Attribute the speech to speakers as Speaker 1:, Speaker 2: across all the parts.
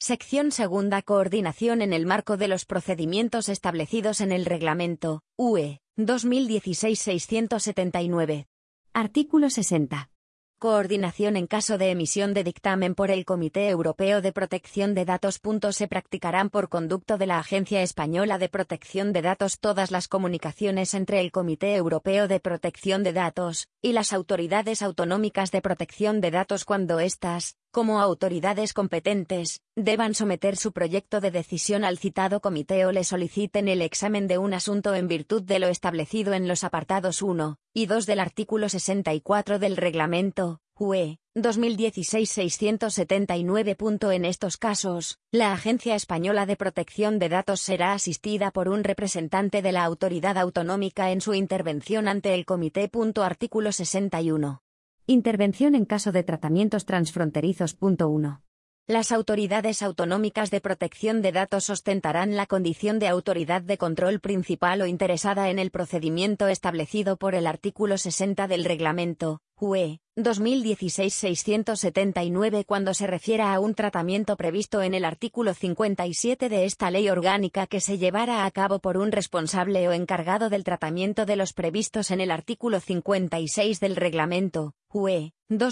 Speaker 1: Sección segunda. Coordinación en el marco de los procedimientos establecidos en el Reglamento UE 2016-679. Artículo 60. Coordinación en caso de emisión de dictamen por el Comité Europeo de Protección de Datos. Se practicarán por conducto de la Agencia Española de Protección de Datos todas las comunicaciones entre el Comité Europeo de Protección de Datos y las autoridades autonómicas de protección de datos cuando éstas, como autoridades competentes, deban someter su proyecto de decisión al citado comité o le soliciten el examen de un asunto en virtud de lo establecido en los apartados 1 y 2 del artículo 64 del Reglamento UE 2016-679. En estos casos, la Agencia Española de Protección de Datos será asistida por un representante de la autoridad autonómica en su intervención ante el comité. Artículo 61. Intervención en caso de tratamientos transfronterizos. 1. Las autoridades autonómicas de protección de datos ostentarán la condición de autoridad de control principal o interesada en el procedimiento establecido por el artículo 60 del Reglamento UE 2016-679 cuando se refiera a un tratamiento previsto en el artículo 57 de esta ley orgánica que se llevara a cabo por un responsable o encargado del tratamiento de los previstos en el artículo 56 del Reglamento UE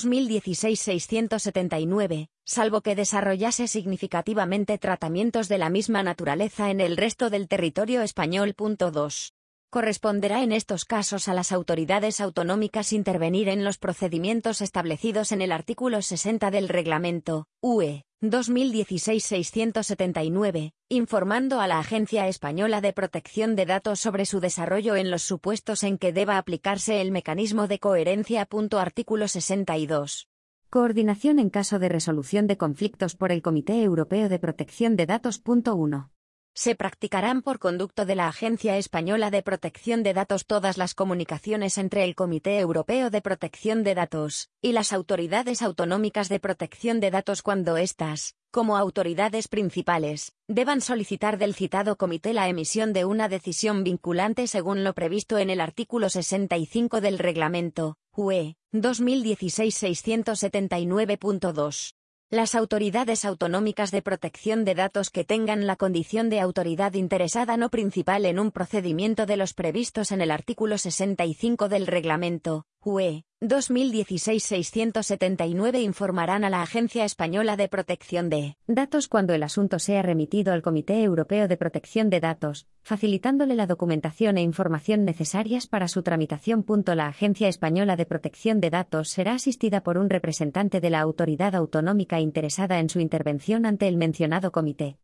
Speaker 1: 2016-679, salvo que desarrollase significativamente tratamientos de la misma naturaleza en el resto del territorio español. 2. Corresponderá en estos casos a las autoridades autonómicas intervenir en los procedimientos establecidos en el artículo 60 del Reglamento UE 2016-679, informando a la Agencia Española de Protección de Datos sobre su desarrollo en los supuestos en que deba aplicarse el mecanismo de coherencia. Artículo 62. Coordinación en caso de resolución de conflictos por el Comité Europeo de Protección de Datos. 1. Se practicarán por conducto de la Agencia Española de Protección de Datos todas las comunicaciones entre el Comité Europeo de Protección de Datos y las autoridades autonómicas de protección de datos cuando éstas, como autoridades principales, deban solicitar del citado comité la emisión de una decisión vinculante según lo previsto en el artículo 65 del Reglamento UE 2016-679. Las autoridades autonómicas de protección de datos que tengan la condición de autoridad interesada no principal en un procedimiento de los previstos en el artículo 65 del Reglamento UE 2016-679 informarán a la Agencia Española de Protección de Datos cuando el asunto sea remitido al Comité Europeo de Protección de Datos, facilitándole la documentación e información necesarias para su tramitación. La Agencia Española de Protección de Datos será asistida por un representante de la autoridad autonómica interesada en su intervención ante el mencionado comité.